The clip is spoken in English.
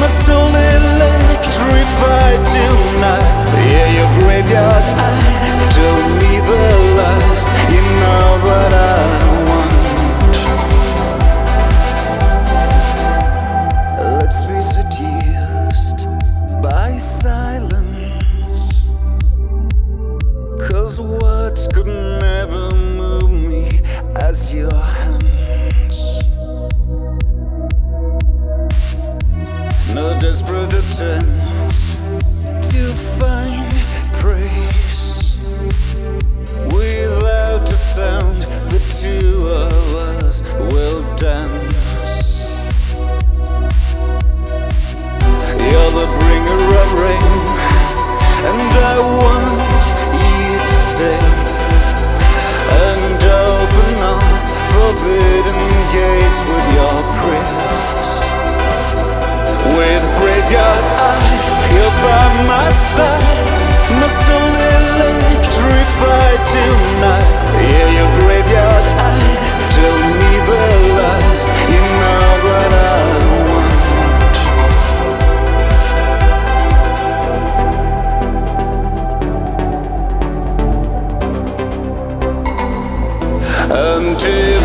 my soul electrified tonight. Yeah, your graveyard eyes tell me the lies. You know what I want. Let's be seduced by silence, 'cause words could never move me as your hands. No desperate attempts to find praise. Without a sound, the two of us will dance. You're the bringer of rain, and I want you to stay and open all forbidden gates with your prayers. With graveyard eyes, you're by my side. My soul electrified tonight. Yeah, your graveyard eyes tell me the lies. You know what I want. Until